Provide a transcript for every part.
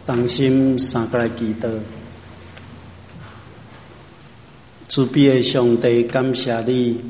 同心三个来祈祷，慈悲的上帝，感谢你，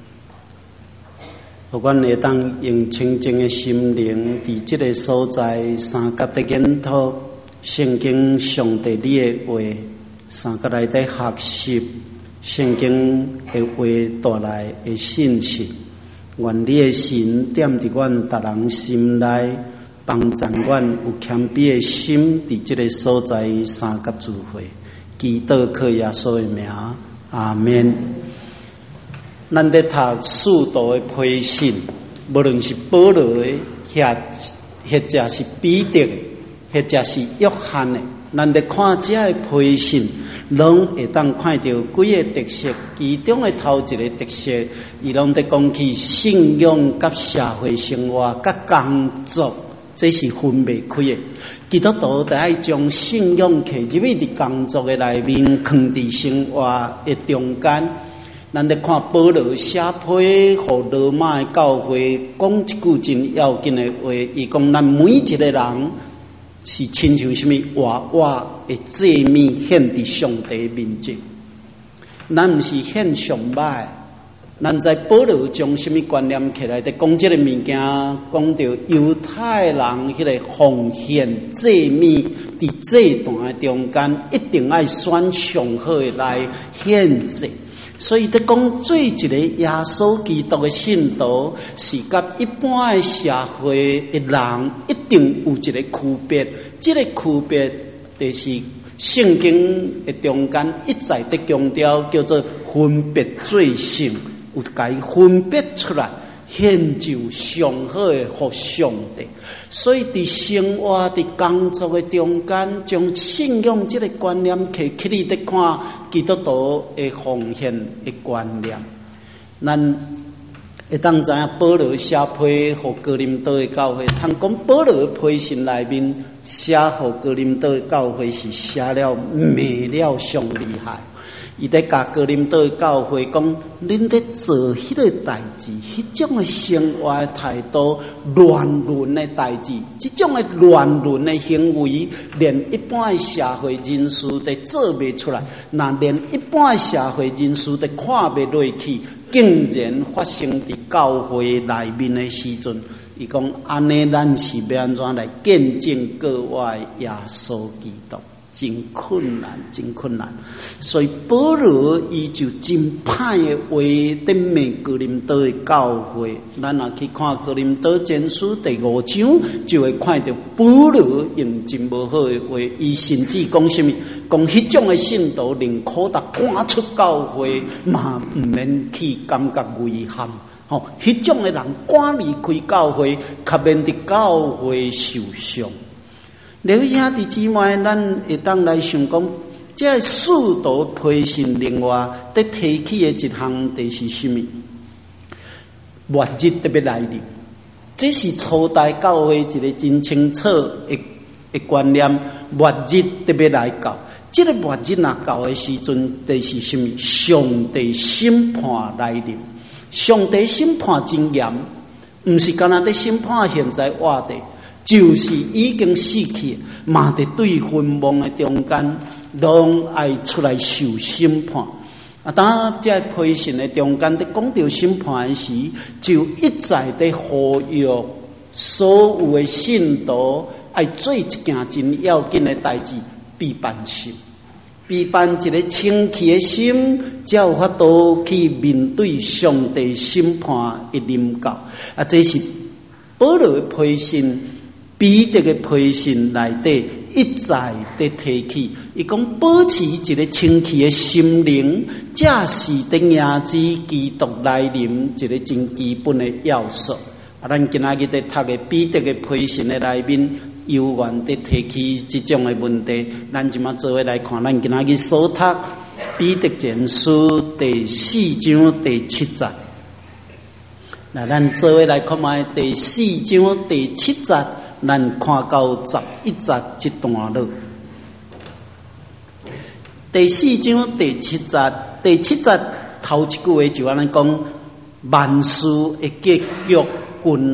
互阮会当用清净的心灵，伫这个所在三角的研讨圣经上帝你的话，三角来在学习圣经的话带来的信息。愿你的神点伫阮逐人心内，帮助阮有谦卑的心，伫这个所在三角聚会，祈祷靠耶稣的名，阿们。咱在读使徒的批信，无论是保罗的，或者是彼得的，或者是约翰的，咱在看这的批信，拢会当看到几个特色。其中的头一个特色，伊拢在讲起信仰甲社会生活甲工作，这是分别开的。基督徒得爱将信仰刻入去伫工作的内面，放伫生活的中间。咱在看保罗写批互罗马的教会，讲一句真要紧的话，伊讲咱每一个人是亲像什么活活的祭物献伫上帝面前。咱毋是献上歹，咱在保罗将什么观念起来？在讲这个物件，讲到犹太人迄个奉献祭物，伫这段的中间，一定爱选上好的来献祭。所以，在讲做一个耶稣基督的信徒，是甲一般的社会的人一定有一个区别。这个区别就是圣经的中间一再的强调，叫做分别罪性，有甲伊分别出来，献就上好的互上帝。所以，伫生活、伫工作的中间，将信仰这个观念摕起嚟，在看基督徒的奉献的观念。咱会当知影保罗写批互哥林多的教会，通讲保罗的批信内面写互哥林多的教会是写了美了上厉害。伊在甲哥林多的教会讲，恁在做迄个代志，迄种的生活的态度、乱伦的代志，这种的乱伦的行为，连一般的社会人士都做袂出来，那连一般的社会人士都看袂落去，竟然发生伫教会内面的时阵，伊讲安尼，咱是要安怎来见证国外耶稣基督？真困难，真困难。所以保罗伊就真歹的话，在骂哥林多的教会。咱若去看哥林多前书第5章，就会看到保罗用真无好的话。伊甚至讲什么？讲迄种的信徒，宁可达赶出教会，嘛毋免去感觉遗憾。迄种的人赶离开教会，较免伫教会受伤。了兄弟姊妹，咱会当来想讲，这使徒批信另外得提起的一项，就是什么？末日特别来临，这是初代教会一个真清楚的观念。末日特别来到，这个末日若到的时阵，就是什么？上帝审判来临，上帝审判真严，唔是干那在审判现在活的。就是已经死去，嘛伫对坟墓的中间，拢爱出来受审判。当这批信的中间，在讲到审判的时，就一再在呼吁所有的信徒爱做一件真要紧的代志，必办心，必办一个清气的心，才有法度去面对上帝审判的临到。这是保罗的批信。彼得的批信内底一再的提起，伊讲保持一个清气的心灵，这是在迎接基督来临一个真基本的要素。咱今仔日在读的彼得的批信的内面，有缘的提起这种的问题。咱即马做伙来看，咱今仔日所读彼得前书第4章第7节。那咱做伙来看卖第4章第7节。咱看到11节这段落，第4章第7节，第7节头一句话就安尼讲：万事的结局均啊，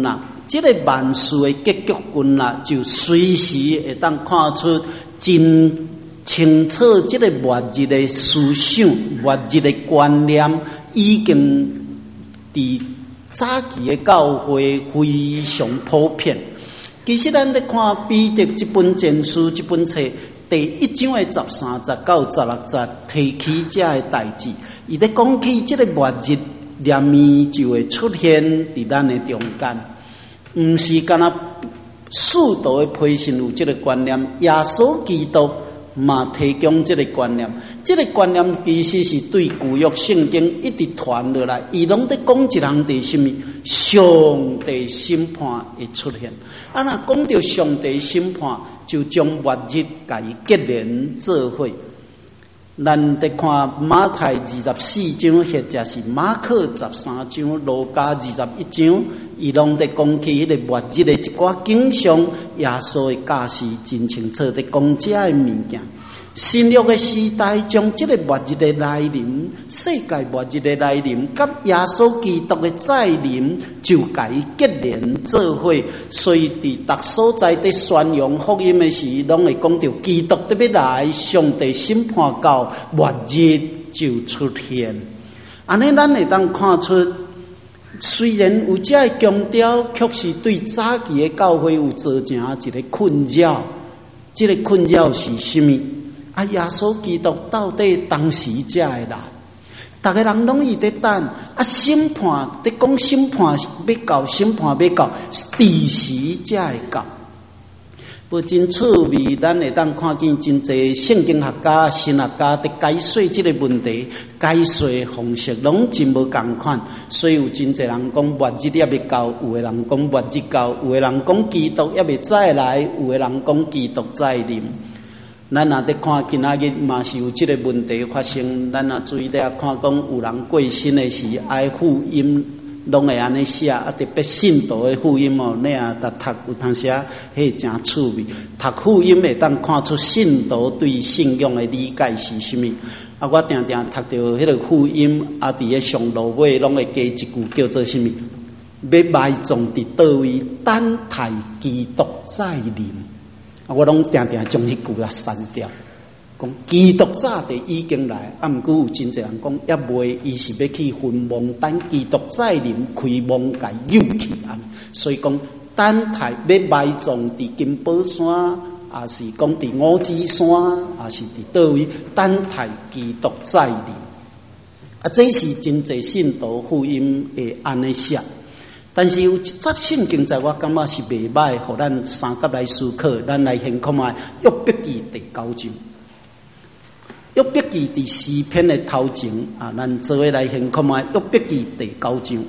这个万事的结局观啦，就随时会当看出真清楚。这个末日的思想、末日的观念，已经伫早期的教会非常普遍。其实咱咧看彼得这本前书这本册第1章的13、19、16节提起这个代志，伊咧讲起这个末日念面就会出现伫咱的中间。毋是干那世道的培训有这个观念，耶稣基督嘛提供这个观念。这个观念其实是对旧约圣经一直传落来，伊拢在讲一项是什么？上帝审判会出现。啊，那讲到上帝审判，就将末日甲伊结连做伙。咱在看马太24章，或者是马可13章、路加21章，伊拢在讲起迄个末日的一寡景象，耶稣的教示真清楚在讲这个物件。新约的时代将这个末日的来临，世界末日的来临，甲耶稣基督的再临就甲伊结连做伙。所以伫逐所在伫宣扬福音的时，拢会讲到基督特别来，上帝审判到末日就出现。安尼，咱会当看出，虽然有这个强调，确实对早期的教会有造成一个困扰。这个困扰是什么？啊，耶稣基督到底当时才会来？大家人拢伊在等。啊，审判在讲审判要到，审判要到，第时才会到。不真趣味，咱会当看见真侪圣经学家、神学家在解说这个问题，解说方式拢真无共款。所以有真侪人讲末日也未到，有的人讲末日到，有的人讲基督也未再来，有的人讲基督再临。咱若在看今仔日嘛是有这个问题发生，咱若注意咧看讲有人过身的时，爱福音拢会安尼写，啊特别信徒的福音哦，你啊读有当时啊，迄真趣味。读福音会当看出信徒对信仰的理解是什么。啊，我定定读到迄个福音，啊伫咧上路尾拢会加一句叫做什么？要埋葬伫倒位，等待基督再临。我拢定定将迄句啊删掉，讲基督早地已经来，啊，毋过有真侪人讲也未，伊是要去坟墓等基督再临，开墓甲诱去安。所以讲等待要埋葬伫金宝山，也是讲伫五指山，也是伫倒位等待基督再临。啊，这是真侪信徒福音会安尼写。但是有一节圣经在我感觉是袂歹，互咱三甲来思考，咱来先看下约伯记第9章。约伯记第4篇的头前啊，咱做伙来先看下约伯记第9章。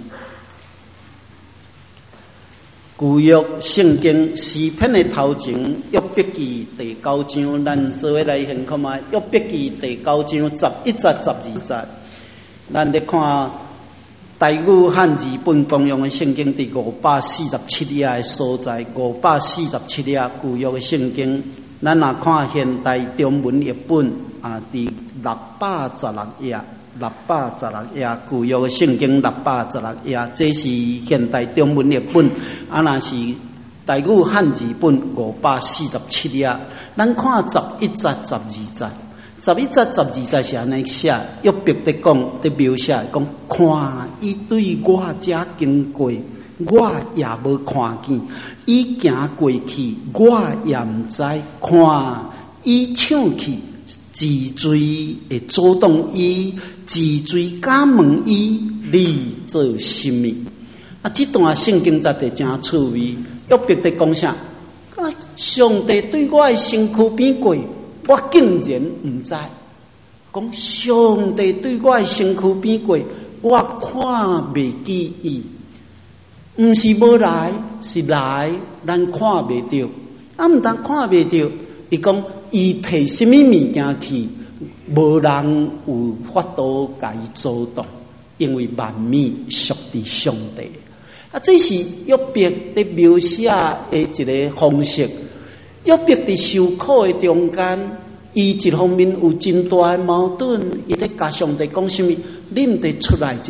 旧约圣经4篇的头前，约伯记第9章，咱做伙来先看下约伯记第9章11节、12节，咱咧看。台语汉字本公用的圣经第547页的所在，547页旧约的圣经，咱若看现代中文译本啊，第616页，616页旧约的圣经616页，这是现代中文译本。啊，若是台语汉字本547页，咱看11节、12节。11节、12节是安尼写，约伯在讲，在描写讲，看伊对我这经过，我也无看见；伊行过去，我也毋知。看伊抢去，自罪会阻挡伊，自罪敢问伊，你做什么？啊，这段圣经真係真趣味。约伯在讲啥？上帝对我的身躯边过。我竟然唔知，讲上帝对我的身躯边过，我看未见伊，唔是无来，是来，咱看未到，啊，唔但看未到，伊讲伊摕什么物件去，无人有法度甲伊阻挡，因为万物属于上帝。啊，这是约伯在描写的一个方式。约伯伫受苦的中间，伊一方面有真大的矛盾，伊在甲上帝讲什么？恁得出来一个，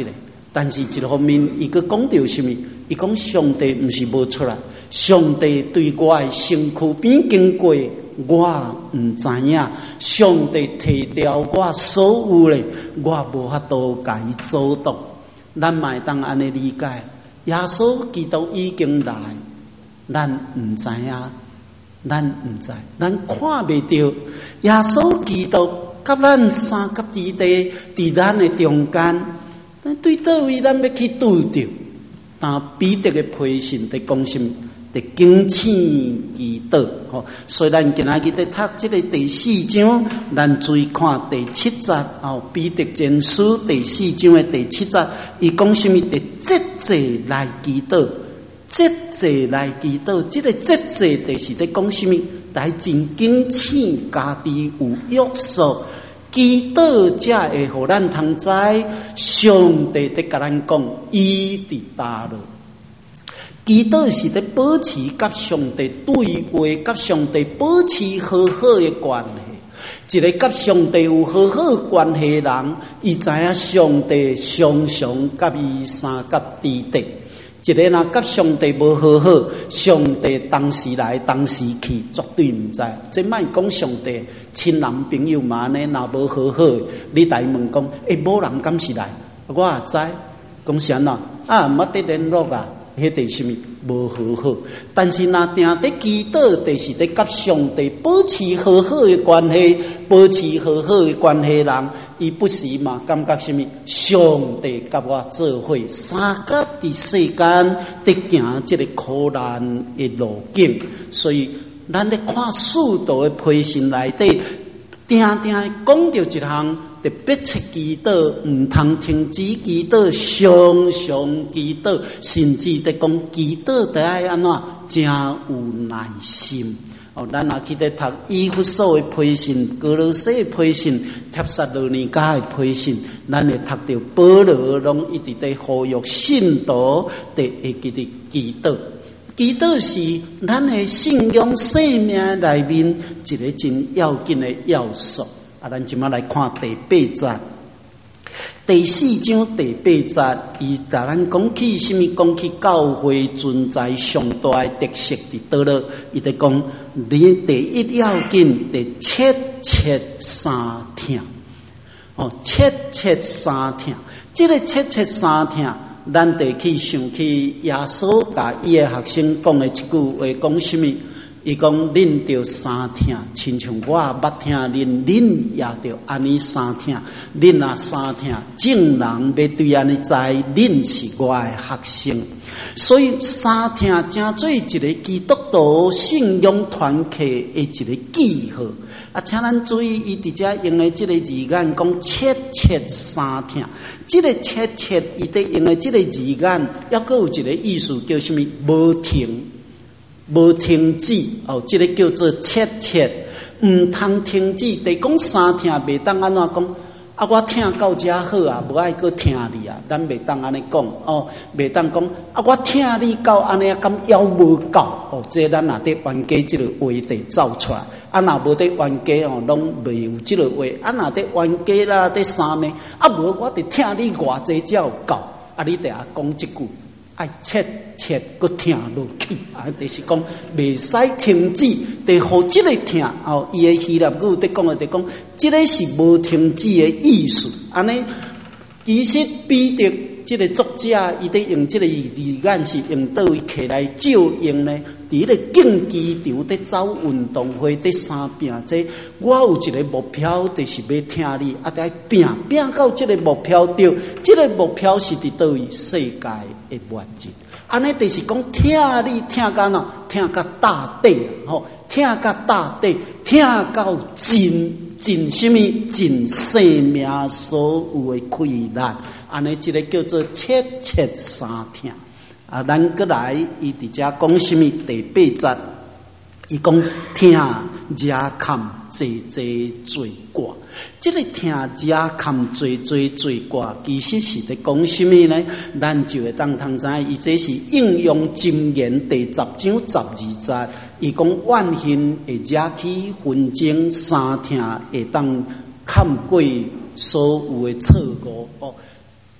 但是一个方面，伊佫讲到什么？伊讲上帝毋是无出来，上帝对我的身躯边经过，我毋知影。上帝摕掉我所有咧，我无法度甲伊阻挡。咱嘛会当安尼理解，耶稣基督已经来，咱毋知影，咱毋知，咱看袂到。耶稣基督甲咱三甲之地，伫咱的中间，咱对倒位咱要去拄着？但彼得的批信伫讲什么？伫警醒基督。吼，所以咱今仔日伫读这个第4章，咱注意看第7节。彼得前书第4章的第7节，伊讲什么？伫节制来基督，节制来基督。这个节制就是伫讲什么？来真警醒家己有约束。基督才会互咱通知，上帝在甲咱讲，伊伫叨落。基督是在保持甲上帝对话，甲上帝保持好好的关系。一个甲上帝有好好关系的人，伊知影上帝常常甲伊三甲之地。一个人甲上帝无好好，上帝当时来当时去，绝对毋知。这莫讲上帝亲男朋友嘛呢，若无好好，你来问讲，某人敢是来？我也知，讲啥呐？毋得联络啊，迄个什么无好好。但是若定伫基督，就是伫甲上帝保持好好的关系，保持好好的关系人。伊不时嘛，感觉什么？上帝甲我做伙，三甲伫世间伫行这个苦难的路径，所以咱咧看使徒的批信内底，定定讲到一项特别切祈祷，毋通停止祈祷，常常祈祷，甚至伫讲祈祷得爱安怎，真有耐心。咱若去咧读以弗所的批信、哥罗西的批信、帖撒罗尼迦的批信，咱会读到保罗拢一直在呼吁信徒得会记得祈祷。祈祷是咱的信仰生命内面一个真要紧的要素。咱即马来看第8节。第4章第8节，伊甲咱讲起什么？讲起教会存在上大的特色伫倒落？伊在讲，你第一要紧得切切三听。切切三听。这个切切三听，咱得去想起耶稣甲伊的学生讲的一句话，讲什么？伊讲恁着三听，亲像我捌听恁也着安尼三听。恁若三听，众人要对安尼知，恁是我的学生。所以三听正做一个基督徒信仰团契的一个记号。请咱注意，伊伫遮用的这个字眼讲切切三听。这个切切，伊伫用的这个字眼，还佫有一个意思叫什么？无停。无停止这个叫做切切，毋通停止。得讲三听，袂当安怎讲？我听到遮好啊，无爱搁听你啊，咱袂当安尼讲袂当讲我听你到安尼敢犹无够这咱若得冤家即个话得走出来。若无得冤家拢袂有即个话。若得冤家啦，得三昧无我得听你偌济才有够。你得讲即句。爱切切搁听落去，就是讲袂使停止，得互即个听。伊的希腊语伫讲的，讲即个是无停止的意思。安尼，其实彼得即个作者，伊伫用即个字眼是用倒位起来照用呢？伫个竞技场伫走运动会伫三拼这，我有一个目标，就是要听你，得拼到即个目标着。即个目标是伫倒位世界的末日。安尼就是讲听你听到哪？听到大底听到大底，听到尽什么？尽生命所有的困难。安尼即个叫做切切三听。咱过来，伊伫遮讲什么？第8节，伊讲听惹堪济济罪过。这个听惹堪济济罪过，其实是伫讲什么呢？咱就会当通知，伊这是应用箴言第10章12节。伊讲怨恨会惹起纷争，三听会当堪过所有的错误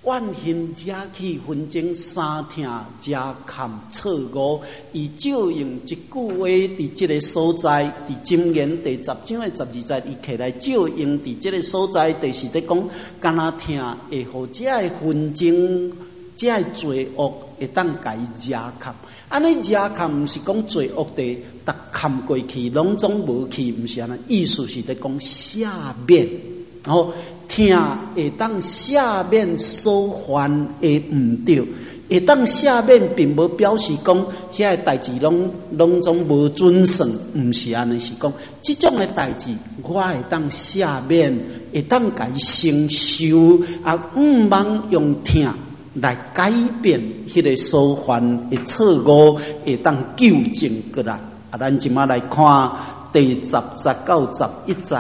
万行者起纷争，三听加坎错误。伊照用一句话，伫这个所在，伫箴言第10章的12节，伊起来照用伫这个所在，就是在讲，敢若听会互这个纷争，这个罪恶会当甲伊加坎。安尼加坎毋是讲罪恶地逐坎过去，拢总无去，毋是安尼。意思是在讲赦免，然后。听会当赦免所犯的毋对，会当赦免，并无表示讲遐个代志拢总无准算，毋是安尼，是讲即种的代志，我会当赦免，会当甲伊承受，毋茫用听来改变迄个所犯的错误，会当纠正过来。咱即马来看第10节到11节，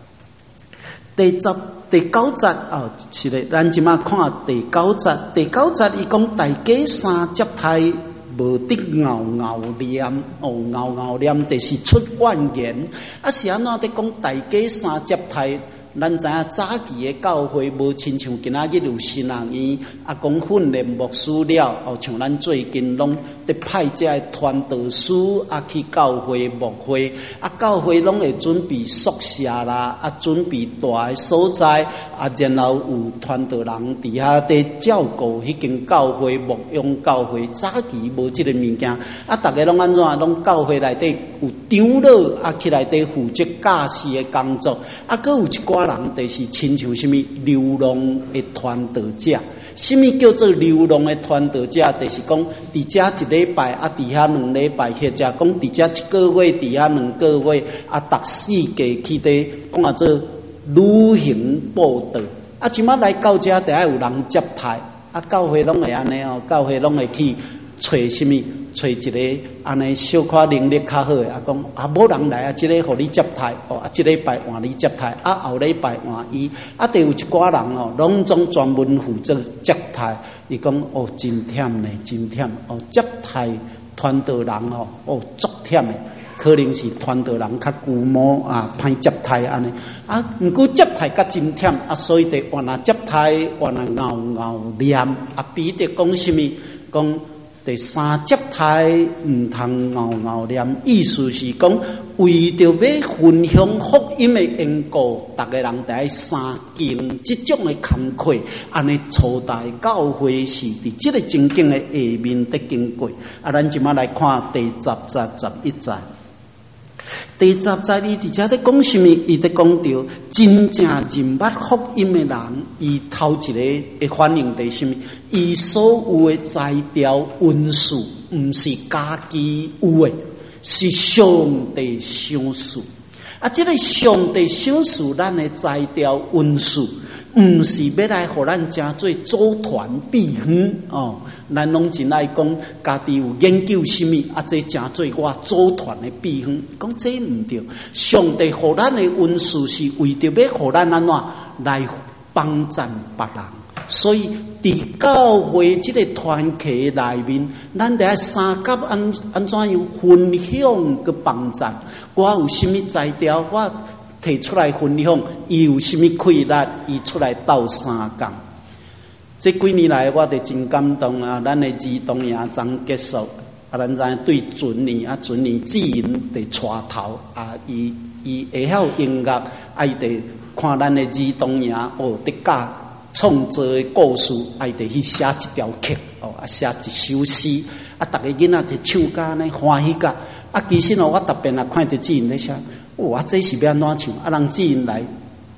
第9节哦，是咧，咱即马看第9节。第9节伊讲大家三接待无得拗念哦，拗念就是出怨言。是安怎伫讲大家三接待？咱知影早期的教会无亲像今仔日有新人院，讲训练牧师了，像咱最近拢伫派这个传道师去教会牧会，教会拢会准备宿舍啦，准备大的所在，然后有传道人伫遐伫照顾迄间教会牧养教会。早期无即个物件，大家拢安怎？拢教会内底有长老去内底负责教士的工作，佫有一寡人就是亲像什么流浪的传道者。什么叫做流浪的传道者？就是讲伫遮一礼拜，伫遐2礼拜，或者讲伫遮1个月，伫遐2个月，逐世界去伫讲做旅行报道。即摆来到遮，得爱有人接待。教会拢会安尼哦，教会拢会去找什么？找一个安尼小可能力较好的，讲无人来即个互你接待哦，即礼拜换你接待，后礼拜换伊，得有一寡人哦，拢总专门负责接待。伊讲哦，真忝呢，真忝哦，接待传道人哦，足忝的，可能是传道人较龟毛歹接待安尼毋过接待较真忝所以得换接待，换拗念比得讲什么？讲。第3接待毋通拗念，意思是讲为着要分享福音的缘故，逐个人得爱三敬即种的坎坷，安尼初代教会是伫即个正经的下面得经过。咱即马来看第10节、11节。第10节伊伫遮咧讲什么？伊伫讲到真正认捌福音的人，伊头一个的反应伫什么？伊所有的材料运数，毋是家己有的，是上帝赏赐。即个上帝赏赐咱的材料运数，毋是要来互咱诚做组团避远哦。咱拢真爱讲家己有研究什么，这诚做我组团的避远。讲这毋对，上帝互咱的运数是为着要互咱安怎来帮赞别人。所以伫教会即个团契内面，咱得三甲安怎样分享个帮赞。我有什么材料，我提出来分享；伊有什么困难，伊出来斗三工。这几年来，我哋真感动咱的儿童营刚结束，咱知对准年志英伫带头伊会晓音乐，伊伫看咱的儿童营伫教。创作的故事，爱得去写一条曲写一首诗，逐个囡仔就唱甲呢欢喜甲。其实我特别看到志英咧写，这是要安怎唱？人志英来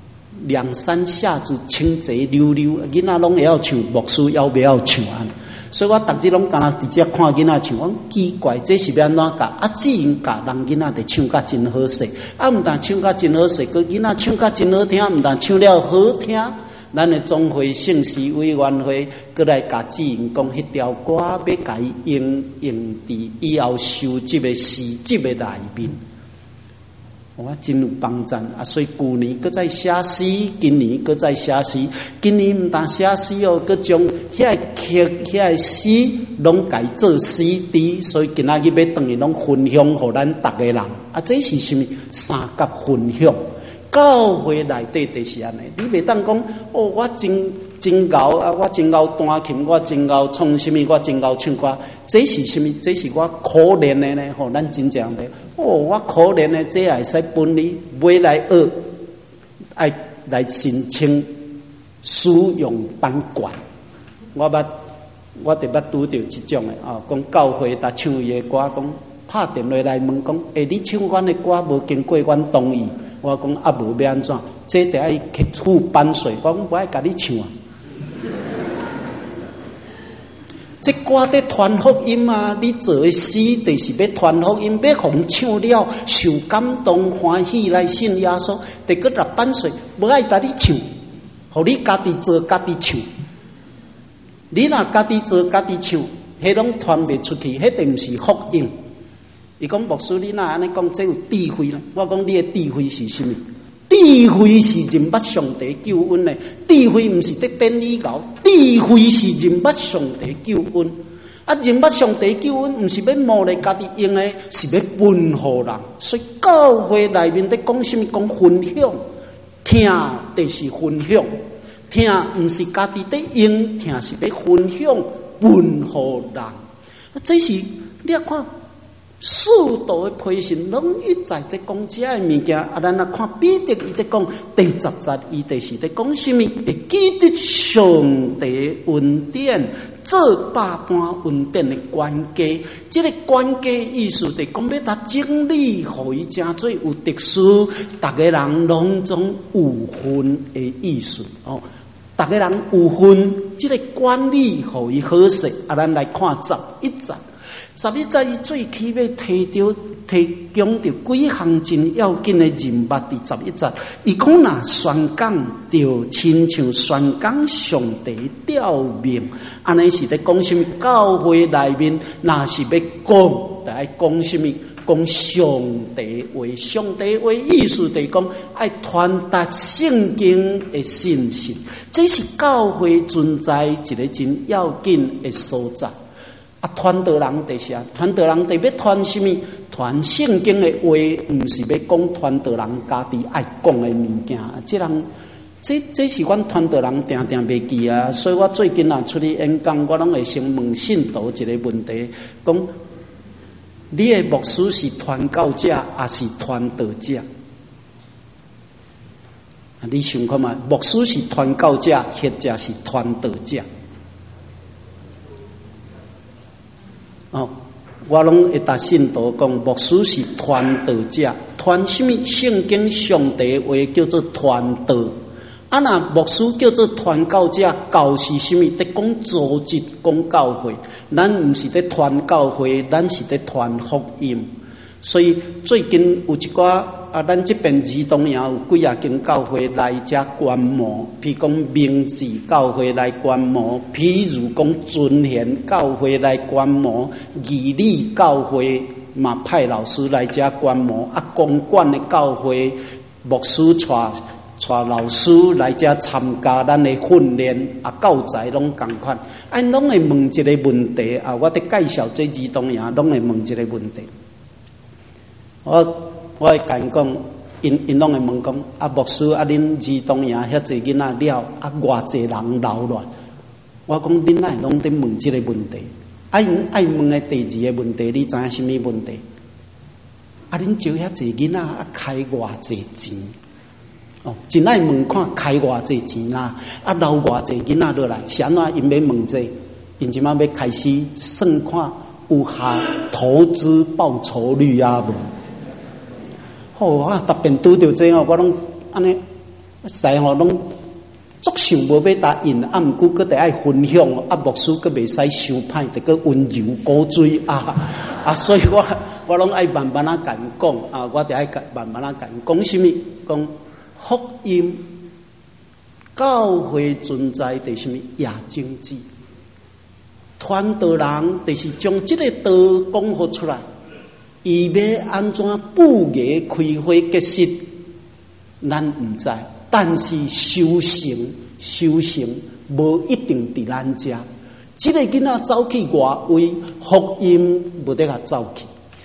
2、3下子清贼溜溜，囡仔拢会晓唱，牧师要不要唱安？所以我逐日拢干那直接看囡仔唱，我奇怪这是要安怎教？志英教人囡仔就唱甲真好势，毋但唱甲真好势，个囡仔唱甲真好听，毋但唱了好听。咱的总会圣事委员会，过来甲志英讲，迄条歌要甲伊用伫以后收集的诗集的内面，我真有帮赞所以去年搁再写诗，今年搁再写诗，今年毋但写诗搁将遐曲、遐诗拢改做 CD， 所以今仔日要等于拢分享互咱逐个人这是什么？三甲分享。 教会内底就是安尼，你袂当讲哦，我真敖啊，我真敖弹琴，我真敖创什么，我真敖唱歌，这是什么？这是我可怜的呢？吼，咱真正的哦，我可怜的，这也使分你买来学，爱来申请使用班管。我特别拄着这种的啊，讲教会搭唱伊的歌，讲拍电话来问讲，你唱阮的歌无经过阮同意，我讲啊无要安怎？这得爱去付版税，我讲无爱甲你唱啊。这歌在传福音啊！你做的诗就是要传福音，要互唱了受感动欢喜来信耶稣，得个纳版税，无爱甲你唱，互你家己做家己唱。你若家己做家己唱，迄拢传袂出去，迄定是福音。伊讲牧师，你若安尼讲，这有智慧啦。我讲你的智慧是什么？智慧是认捌上帝救恩的，智慧不是得典礼教，智慧是认捌上帝救恩。啊，认捌上帝救恩，不是要摸来家己用的，是要分互人。所以教会内面在讲什么？讲分享，听就是分享，听不是家己在用，听是要分享，分互人。这是你看。许多的批信拢一再在讲这个物件，啊，咱啊看彼得伊在讲第10节，伊就是在讲什么？会记得上帝恩典，做百般恩典的关键。这个关键意思就是讲，要他经历，互伊真做有特殊，大家人拢总有份的意思哦。大家人有份，这个管理互伊好势。啊，咱来看11节。11节伊最起要提供着几项真要紧的人物。第11节，伊讲若宣讲着亲像宣讲上帝吊命，安尼是在讲什么？教会内面若是要讲，就爱讲什么？讲上帝话，上帝话意思就是讲爱传达圣经的信息，这是教会存在一个真要紧的所在。啊，传道人就是啊，传道人得要传什么？传圣经的话，不是要讲传道人家己爱讲的物件。这人，这是阮传道人定定袂记啊。所以我最近啊出去演讲，我拢会先问信徒一个问题：讲你的牧师是传教者，还是传道者？啊，你想看嘛？牧师是传教者，或者是传道者？哦，我拢会答信徒讲，牧师是传道者，传什么圣经上帝话叫做传道。啊，那牧师叫做传教者，教是什么？在讲组织，讲教会。咱唔是在传教会，咱是在传福音。所以最近有一寡啊，咱这边儿童也有几啊间教会来遮观摩，譬如讲明治教会来观摩，譬如讲尊贤教会来观摩，义理教会嘛派老师来遮观摩，啊，公馆的教会牧师带老师来遮参加咱的训练，啊，教材拢同款，拢会问一个问题啊，我伫介绍这儿童也拢会问一个问题。我会甲因讲，因拢会问讲，啊，牧师啊，恁儿童营遐济囡仔了，啊，偌济人流乱。我讲恁哪会拢在问这个问题？啊，因爱问的第2个问题，你知影什么问题？啊，恁招遐济囡仔啊，开偌济钱？哦，真爱问看开偌济钱啦，啊，留偌济囡仔落来，是安怎因要问这？因即马要开始算看有下投资报酬率啊无？啊！特别拄着这哦，我拢安尼，使吼拢足想无要答应，啊，毋过佫得爱分享哦，啊，牧师佫袂使伤歹，得佫温柔鼓吹啊，所以我拢爱慢慢啊甲因讲啊，我得爱慢慢啊甲因讲什么？讲福音，教会存在的什么夜经济，传道人就是将这个道讲好出来。伊要安怎布业开花结实，咱唔知。但是修行无一定伫咱遮。这个囡仔走去外围，福音无得甲走去。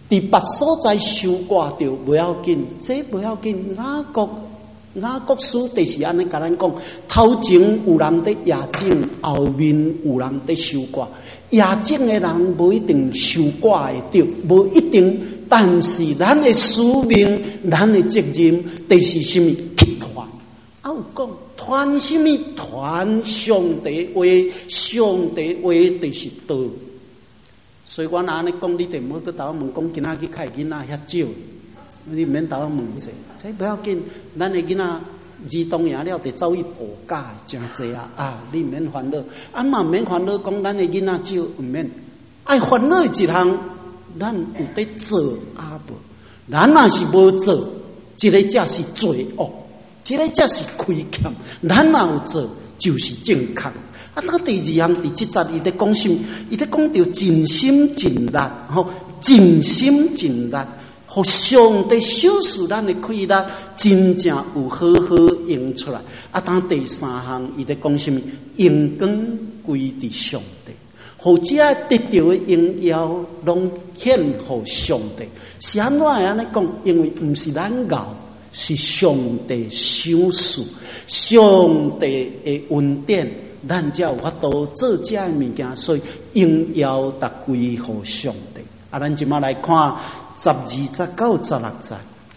伫别所在受挂着不要紧，这不要紧。雅各书就是安尼甲咱讲，头前有人在野种，后面有人在收挂。野种的人无一定收挂会着，无一定。但是咱的使命，咱的责任，就是什么？去传。啊，有讲传什么？传上帝话，上帝话就是道。所以我安尼讲，你哋唔好去斗问讲，今仔去开囡仔遐少，你免斗问者，这不要紧。咱的囡仔儿童赢了，得走去补假，真济啊！啊，你免烦恼，啊嘛免烦恼，讲咱的囡仔少，唔免。爱烦恼一项，咱有得做啊无？咱若是无做，这个才是罪恶，这个才是亏欠。咱若有做，就是正确。啊，当第二项第7节，伊在讲什么？伊在讲到尽心尽力，尽心尽力，互上帝赏赐咱的快乐，真正有好好用出来。啊，当第3项，伊在讲什么？荣光归伫上帝，互这得到的荣耀，拢献互上帝。是安怎安尼讲？因为毋是咱熬，是上帝赏赐，上帝的恩典。咱才有法度做这的物件，所以荣耀达归乎上帝。啊，咱即马来看12节到16节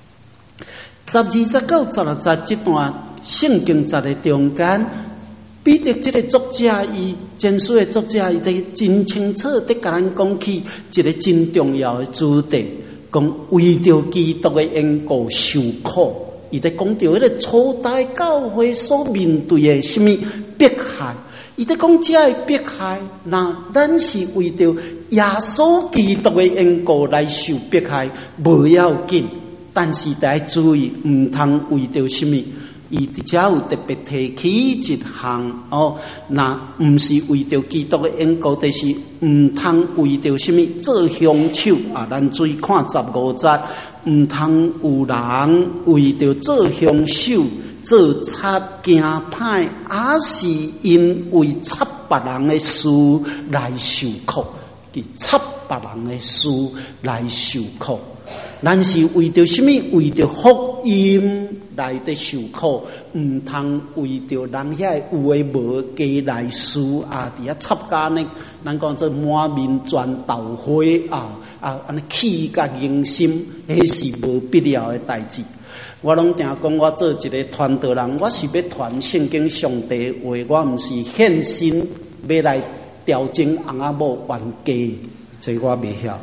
，12节到16节这段圣经节的中间，彼得这个作者，伊前书的作者，伊伫真清楚地甲咱讲起一个真重要的主题，讲为着基督的缘故受苦。伊在讲到迄个初代教会所面对的什么迫害，伊在讲这个迫害，那咱是为着耶稣基督的缘故来受迫害，无要紧。但是得注意，唔通为着什么？伊只有特别提起一项哦，那唔是为着基督的缘故，就是唔通为着什么做凶手啊！咱注意看15节。唔通有人为着做凶手、做贼、惊歹，也是因为插别人的事来受苦。去插别人的事来受苦，咱是为着什么？为着福音来得受苦，唔通为着人遐有诶无加来事啊！伫遐插家呢，咱讲做满面全斗火啊！安尼气甲迎心，迄是无必要的代志。我拢定讲，我做一个传道人，我是要传圣经上帝话，我毋是献身要来调整翁仔某冤家，这我袂晓。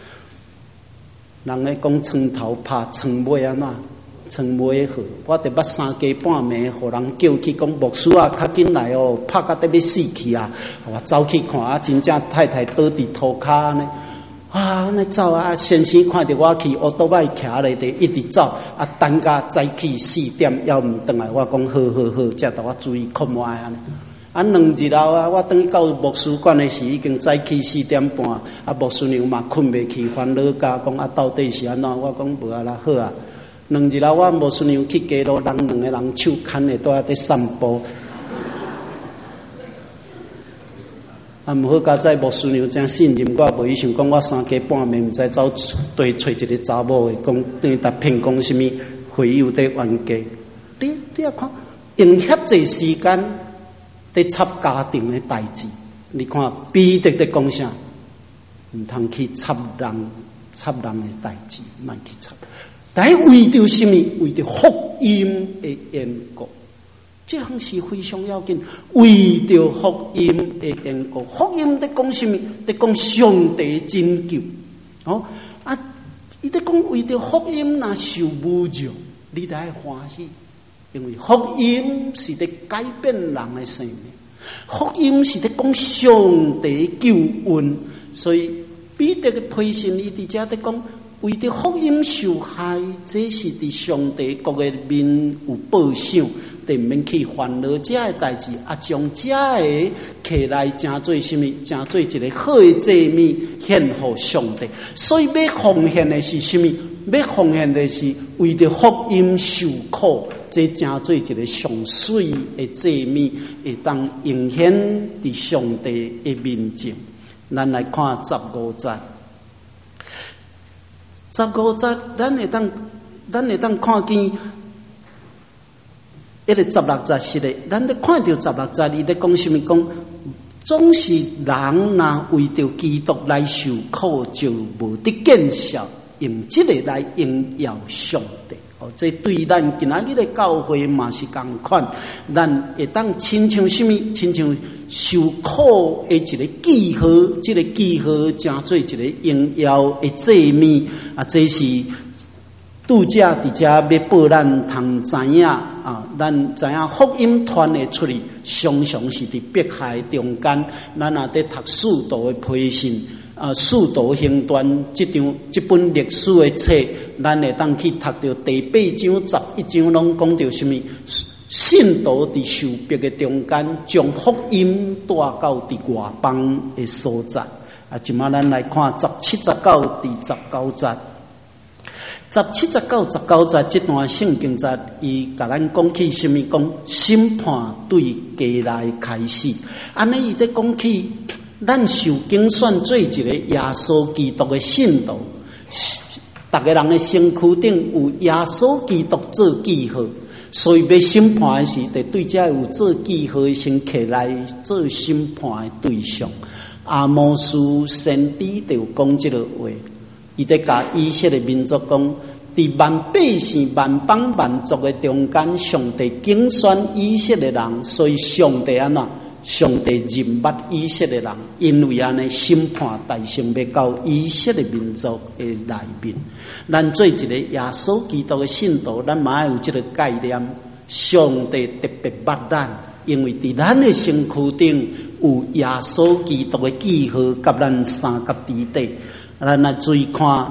人咧讲床头拍床尾安怎？床尾好，我得捌3更半暝，互人叫去讲牧师啊，较紧来哦，拍甲得要死去啊！我走去看啊，真正太太倒伫涂骹呢。啊，那走啊！先生看到我去，我都摆徛咧，一直走。啊，等甲早起4点，要唔转来，我讲好，才带我注意看卖安尼。啊，2日后啊，我等于到牧师馆的时，已经早起4点半。啊，牧师娘嘛困袂去，烦恼家讲啊，到底是安怎？我讲无啊啦，好啊。2日后，我牧师娘去街路，人2个人手牵的都在散步。啊，毋好甲在牧师娘真信任我，无伊想讲我3更半暝毋知走对找一个查某的，讲等于搭骗讲什么会友在冤家。你要看用遐济时间在插家庭的代志，你看彼得在讲啥？毋通去插人的代志，莫去插。但为着什么？为着福音的缘故。这项是非常要紧，为着福音的缘故，福音在讲什么？在讲上帝拯救。哦啊，伊在讲为着福音若受侮辱，你得欢喜，因为福音是在改变人的生命，福音是在讲上帝救恩。所以彼得的批信，伊伫遮在讲，为着福音受害，这是伫上帝国的面有报赏。得免去烦恼这个代志，啊，将这个起来，成做什么？成做一个好的祭物献互上帝。所以要奉献的是什么？要奉献的是为着福音受苦，这成做一个上水的祭物，会当应显伫上帝的面前。咱来看15节。 15节，咱会当看见，一个16节是的，咱咧看到16节，伊咧讲什么？讲总是人若为着基督来受苦，就无得见效，用这个来荣耀上帝。这对咱今仔日的教会嘛是同款，咱会当亲像什么？亲像受苦的一个记号，这个记号成做一个荣耀的祭物啊！这是拄则伫遮要报咱通知影啊！咱知影福音传的出去，常常是伫迫害中间，咱也伫读使徒的批信。使徒行传这本历史的册，咱会当去读到第8章、11章，拢讲到什么？信徒伫受迫的中间，将福音带到伫外邦的所在。啊，今仔咱来看17、19第19节。17、19节这段圣经节，伊甲咱讲起什么？讲审判对家来开始。安尼伊在讲起。咱受拣选做一个耶稣基督的信徒，逐个人的身躯顶有耶稣基督做记号，所以要审判的时，得对这有做记号的先起来做审判的对象。阿摩斯先知就讲这个话，伊在甲以色列民族讲，伫万百姓、万邦、万族的中间，上帝拣选以色列人，所以上帝安怎？上帝认捌以色列人，因为安尼审判大圣要到以色列民族的内面。咱做一个耶稣基督的信徒，咱嘛有这个概念。上帝特别捌咱，因为伫咱的身躯顶有耶稣基督的记号，甲咱三角地底。咱来注意看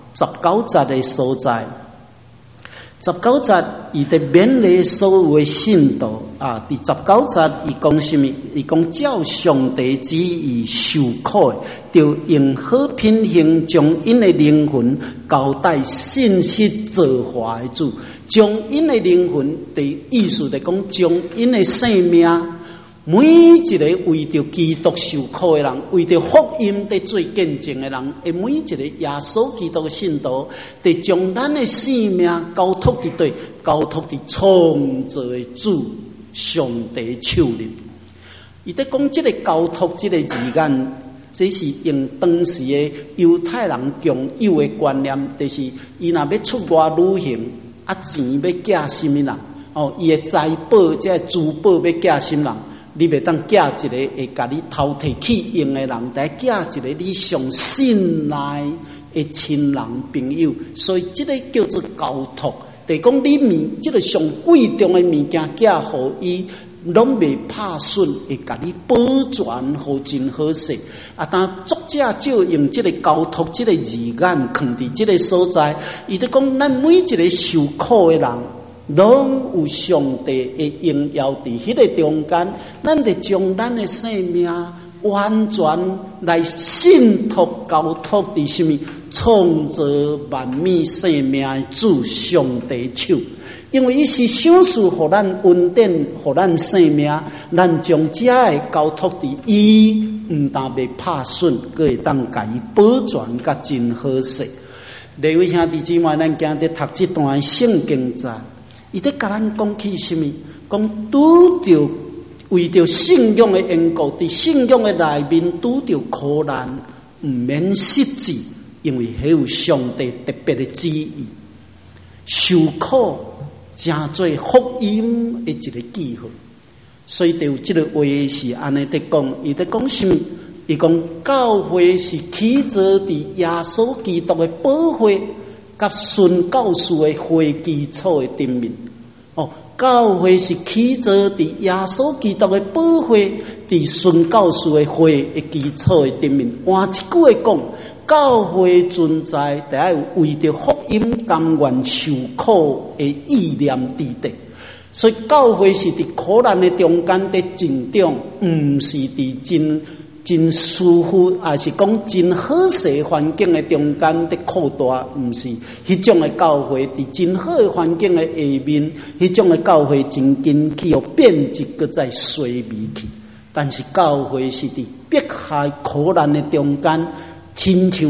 19节的所在。19节，伊伫勉励所有的信徒啊。伫19节，伊讲什么？伊讲照上帝旨意受苦的，就用好品行，将因的灵魂交代信息造化的主，将因的灵魂的意思就讲，将因的生命。每一个为着基督受苦的人，为着福音在做见证的人，每一个耶稣基督的信徒，得将咱的生命交托伫对，交托伫创造的主上帝手里。伊在讲这个交托这个字眼，这是用当时的犹太人共有的观念，就是伊若要出外旅行，钱要寄什么人？伊的财宝、这珠宝要寄什么人？你袂当寄一个会甲你偷摕去用的人，但寄一个你上信赖的亲人朋友，所以这个叫做交托。就讲你这个上贵重的物件寄互伊，拢袂拍损，会甲你保全好真好势。啊，但作者就用这个交托这个字眼放伫这个所在，伊就讲咱每一个受苦的人。拢有上帝的荣耀伫迄个中间，咱得将咱的生命完全来信托交托伫什么？创造万物生命的主上帝手，因为伊是赏赐互咱恩典，互咱生命，咱将这个交托伫伊，毋但袂拍损，佫会当甲伊保全甲真好势。各位兄弟姊妹，咱今日读这段圣经节。伊在甲咱讲起什么？讲拄着为着信仰的缘故，伫信仰的内面拄着苦难，毋免失志，因为迄有上帝特别的旨意。受苦正做福音的一个记号，所以就有这个话是安尼在讲。伊在讲什么？伊讲教会是起造伫耶稣基督的保会。甲顺教士的会基础的顶面，教会是起造伫耶稣基督的保会，伫顺教士的会的基础的顶面。换一句话讲，教会存在，得要为着福音甘愿受苦的意念伫地。所以教会是伫苦难的中间在成长，毋是伫真舒服，也是讲真好势环境的中间的扩大，毋是迄种的教会伫真好的环境的下面，迄种的教会真紧去互变质，搁再衰微去。但是教会是伫迫害苦难的中间，亲像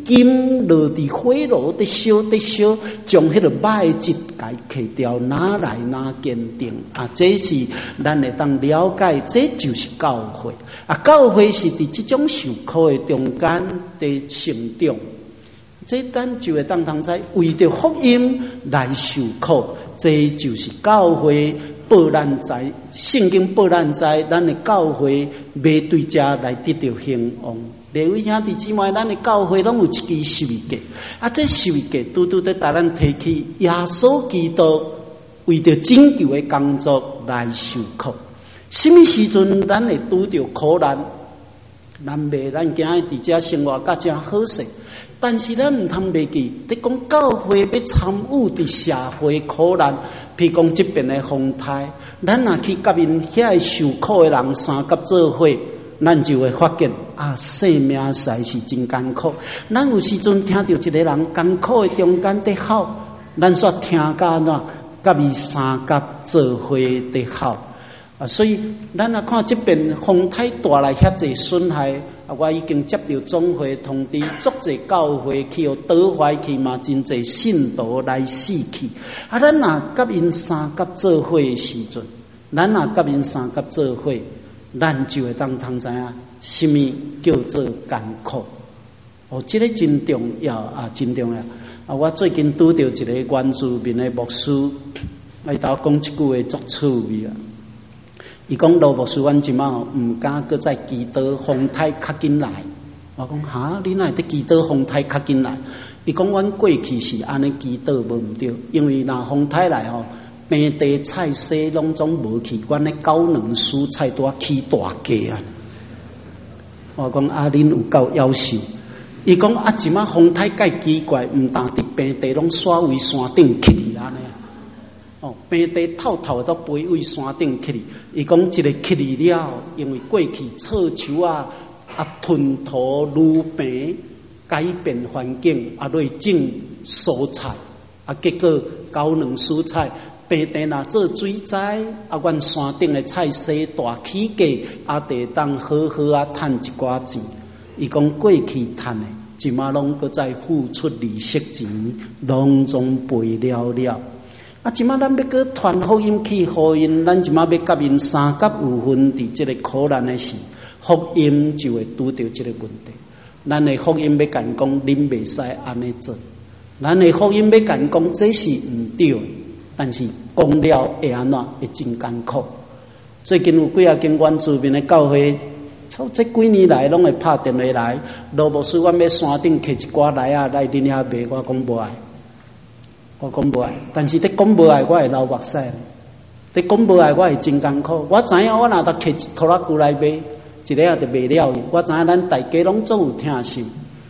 金落伫火炉伫烧，将迄个歹质解去掉，拿来拿坚定啊！这是咱会当了解，这就是教会啊！教会是伫这种受苦的中间的成长，这咱就会当通知，为着福音来受苦，这就是教会。报咱知，圣经报咱知，咱的教会要对这来得到兴旺。各位兄弟姊妹，咱的教会拢有一支十字架，啊，这十字架拄拄在带咱提起耶稣基督为着拯救的工作来受苦。什么时阵咱会拄着苦难？咱袂咱今日伫遮生活甲真好势，但是咱唔通袂记，你讲教会要参与伫社会苦难，譬如讲这边的风台，咱若去甲因遐受苦的人三甲做伙，咱就会发现啊，生命实在是真艰苦。咱有时阵听到一个人艰苦的中间在哭，咱煞听甲哪甲伊三甲做伙在哭。啊，所以咱啊看这边风台大来遐济损害，啊，我已经接到总会通知，足济教会去互倒坏去嘛，真济信徒来死去。啊，咱若甲因三甲做伙的时阵，咱若甲因三甲做伙，咱就会当知影什么叫做艰苦。哦，这个真重要啊，真重要。啊，我最近拄到一个原住民的牧师，伊甲我讲一句话足趣味啊。伊讲罗牧师，阮即马毋敢搁再祈祷风台较紧来。我讲哈，你哪会得祈祷风台较紧来？伊讲阮过去是安尼祈祷无毋对，因为若风台来吼，平地菜色拢总无去，阮咧高能蔬菜都起大价啊！我讲啊，恁有够夭寿。伊讲啊，即马风台介奇怪，毋但伫平地拢刷位山顶起去安尼。哦，平地透透都飞位山顶起哩。伊讲一个起哩了，因为过去草树啊吞吐愈平，改变环境啊，来种蔬菜啊，结果高能蔬菜平地若做水栽啊，阮山顶的菜色大起价，啊，得当好好啊赚一寡钱。伊讲过去赚的，即马拢搁再付出利息钱，拢总赔了了。啊！即马咱要搁传福音去福音，咱即马要甲因三甲有分伫即个苦难的时，福音就会拄到即个问题。咱的福音要甲因讲，恁袂使安尼做；咱的福音要甲因讲，这是毋对的。但是讲了会安怎会真艰苦。最近有几啊间原住民的教会，这几年来拢会拍电话来，罗牧师，阮要山顶摕一寡来啊，来恁遐卖，我讲无爱。我讲无爱，但是你讲无爱，我会流目屎；你讲无爱，我会真艰苦。我知影，我若得摕一拖拉机来卖，一个也就卖了伊。我知影，咱大家拢总有听心。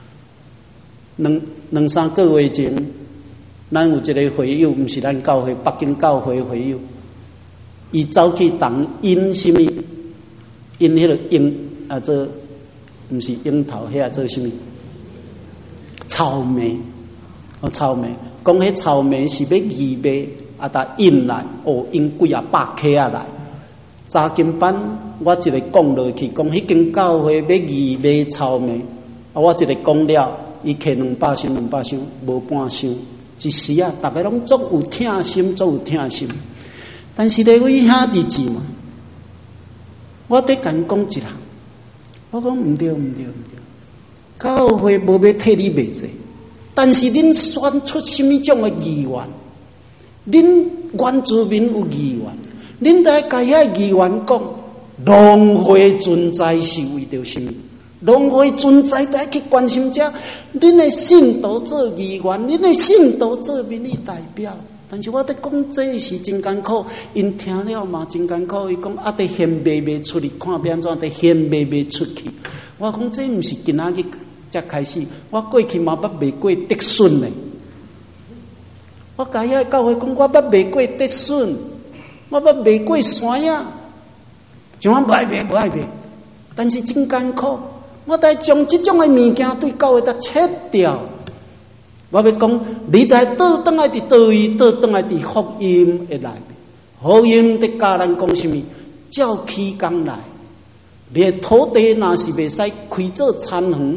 两三个月前，咱有一个会友，毋是咱教会，北京教会会友，伊走去当因什么，因迄个樱啊，做毋是樱桃，遐做什么？草莓，哦，草莓。讲迄草莓是要义卖，啊，搭印来，哦，印几啊百克啊来。早今班我一个讲落去，讲迄间教会要义卖草莓，啊，我一个讲了，伊摕200箱，无半箱。一时啊，大家拢足有疼心，足有疼心。但是咧，位兄弟姊妹，我得甲因讲一项，我讲毋对，教会无要替你卖济。但是恁选出什么种的议员？恁原住民有议员，恁在甲遐议员讲，农会存在是为着什么？农会存在在去关心者，恁的信徒做议员，恁的信徒做民意代表。但是我在讲这是真艰苦，因听了嘛真艰苦。伊讲啊，得先卖出去，看变怎得先卖出去。我讲这毋是今仔日才开始，我过去嘛捌卖过德顺嘞。我甲遐教会讲，我捌卖过德顺，我捌卖过山野，像我无爱卖，但是真艰苦。我得将这种的物件对教会得切掉。我要讲，你得倒转来伫倒位，倒转来伫福音的内面。福音得教咱讲什么？照起工来，你的土地若是袂使开做田园，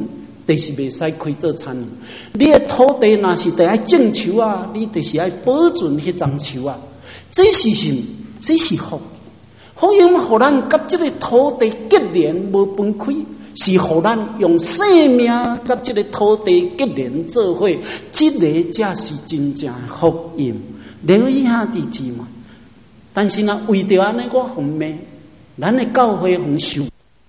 就是袂使开做田园。你的土地若是得爱种树啊，你就是爱保存迄丛树啊。这是什么？这是福。福音互咱甲这个土地结连无分开，是互咱用生命甲这个土地结连做伙，这个才是真正的福音。留意下弟姊妹，但是呢，为着安尼，我奉命，咱的教会奉受。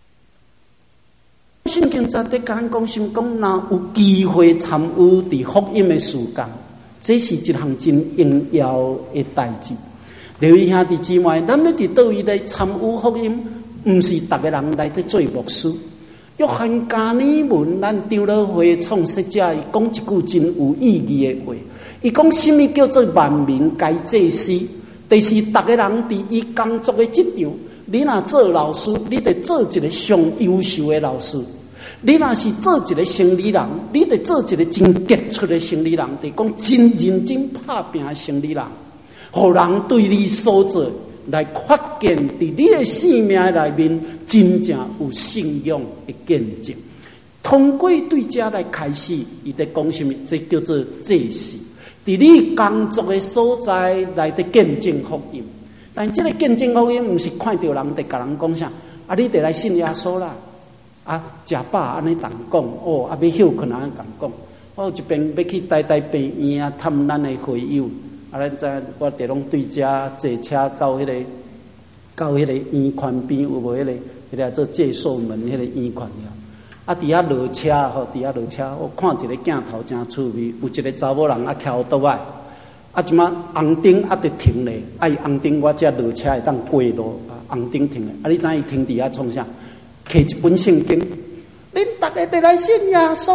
圣经在甲咱讲，先讲，若有机会参与伫福音的事工，这是一项真重要的代志。留意下弟姊妹，咱要伫倒位来参与福音，毋是逐个人来伫做牧师。约翰加尔文，咱长老会创设者，伊讲一句真有意义的话。伊讲什么叫做万民皆祭司？就是逐个人伫伊工作的职场，你若做老师，你得做一个上优秀的老师；你若是做一个生理人，你得做一个真杰出的生理人，得讲真认真拍拼的生理人。互人对你所做来发现，伫你的生命内面真正有信仰的见证。通过对这来开始，伊在讲什么？这叫做祭祀。伫你工作的所在来的见证福音。但这个见证福音，毋是看到人得甲人讲啥，啊，你得来信耶稣啦，啊，食饱安尼同讲，哦，啊，要休困安尼同讲，哦，一边要去呆病院啊，探咱的会友。啊！咱知我得拢对遮坐车到迄个圆圈边有无？迄个做介寿门迄个圆圈了。啊！伫遐落车吼，伫遐落车，我看一个镜头真趣味，有一个查某人啊徛倒来，啊，即马红灯啊得停咧，啊伊红灯我遮落车会当过路，啊红灯停咧，啊你知伊停伫遐创啥？摕一本圣经，恁逐个得来信耶稣，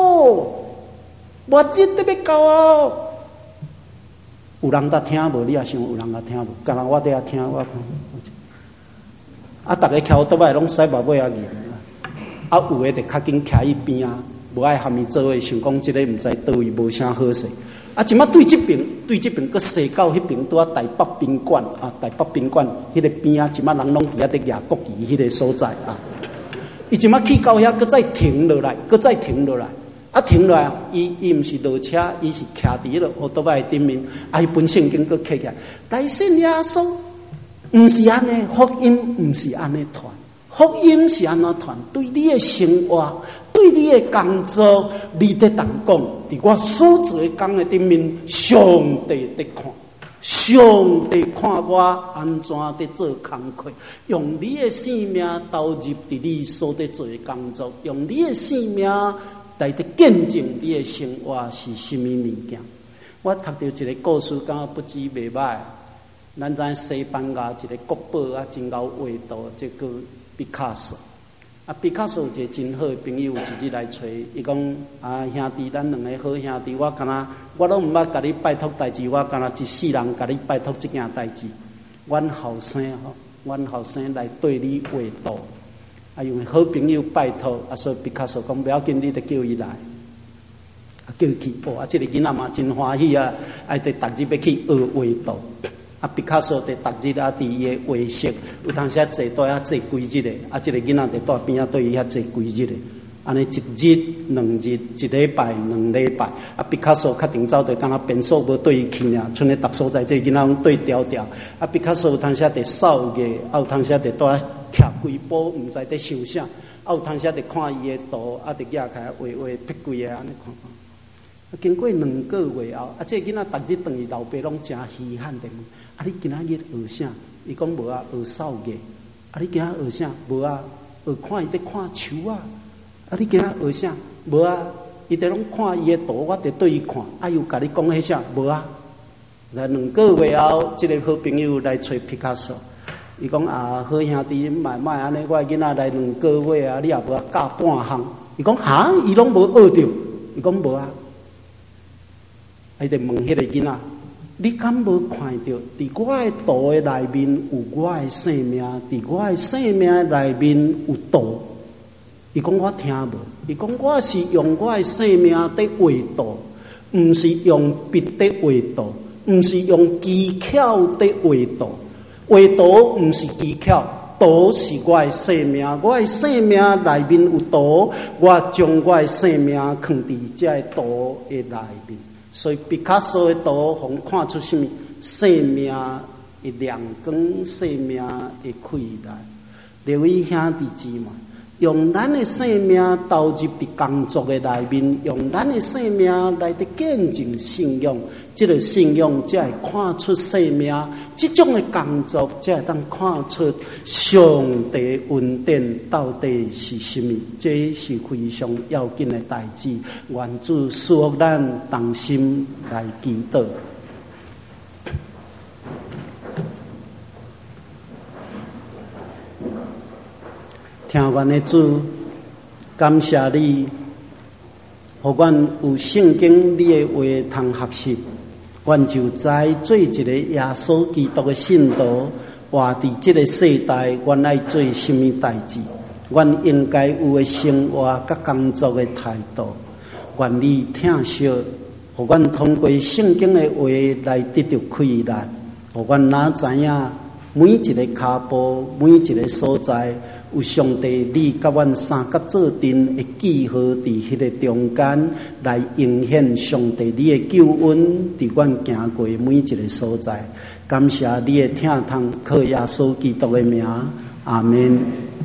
末日得要到哦。有人在听无？你也想有人在听无？干那我伫遐听，我看。啊，逐个徛倒来拢驶马尾仔去，啊，有诶就较紧徛伊边啊，无爱含伊做伙，想讲即个毋知倒位无啥好势。啊，即马对即边，佫西到迄边拄啊台北宾馆啊，台北宾馆迄个边啊，即马人拢伫遐伫举国旗迄个所在啊。伊即马去到遐，佫再停落来，啊，停落来，伊毋是落车，伊是徛伫迄个奥多麦顶面，啊，伊本圣经佫摕起来，来信耶稣，毋是安尼，福音毋是安尼传，福音是安怎传？对你的生活，对你的工作，你得当讲，伫我所做的工的顶面，上帝得看，上帝看我安怎在做工课，用你的生命投入伫你所在做的工作，用你的生命。来得见证你的生活是什么物件？我读到一个故事，感觉不知袂歹。咱知西班牙一个国宝啊，真够画图，这个毕卡索。啊，毕卡索有一个真好的朋友，一日来找伊讲啊，兄弟，咱两个好兄弟，我敢若我拢毋捌甲你拜托代志，我敢若一世人甲你拜托这件代志。阮后生来对你画图。啊，因为好朋友拜托，啊，所以毕卡索讲不要紧，你得叫伊来，啊，叫伊去哦，啊，这个囡仔嘛真欢喜啊，爱得逐日要去学画图，啊，毕卡索得逐日啊伫伊的画室，有当时啊坐在遐坐几日的，啊，这个囡仔得在边啊对伊遐坐几日的，安尼一日、两日、一礼拜、两礼拜，啊，毕卡索确定走着，敢若变数无对伊去尔，剩咧逐所在，这个囡仔拢对调调，啊，毕卡索有当时啊得扫个，啊，有当时啊得在。徛规波，毋知在想啥，啊有当时得看伊的图，啊得举开画撇规个安尼看。啊，经过2个月后，啊这囡仔逐日等伊老爸拢真稀罕的问，啊你今仔日学啥？伊讲无啊，学扫个。啊你今仔学啥？无啊，学看伊在看树啊。啊你今仔学啥？无啊，伊在拢看伊的图，我得对伊看。啊又甲你讲迄啥？无啊。来2个月后，这个好朋友来找毕卡索。伊讲啊，好兄弟，莫安尼，我囡仔来2个月啊，你也无教半项。伊讲哈，伊拢无学着。伊讲无啊。伊就问迄个囡仔，你敢无看到？伫我的图的内面有我的生命，伫我的生命内面有道。伊讲我听无。伊讲我是用我的生命在画图，毋是用笔在画图，毋是用技巧在画图。画图毋是技巧， 道是我的生命，我的生命内面有道，我将我的生命放伫这个道的内面。所以毕卡索的道，互看出什么？生命的亮光，生命的快乐。各位兄弟姊妹，用咱的生命投入伫工作的内面，用咱的生命来得见证信仰。这个信仰才会看出生命，这种的工作才会当看出上帝恩典到底是什么。这是非常要紧的代志。愿主赐福咱同心来祈祷。听阮的主，感谢你，互阮有圣经你的话通学习。阮就知做一个耶稣基督的信徒，活伫这个世代，阮爱做什么代志？阮应该有的生活甲工作的态度。愿你听惜，互阮通过圣经的话来得到快乐，互阮哪知影每一个脚步，每一个所在，有上帝你甲阮三角做阵会记号伫迄个中间，来应现上帝你的救恩伫阮行过每一个所在。感谢你的听通，靠耶稣基督的名，阿门。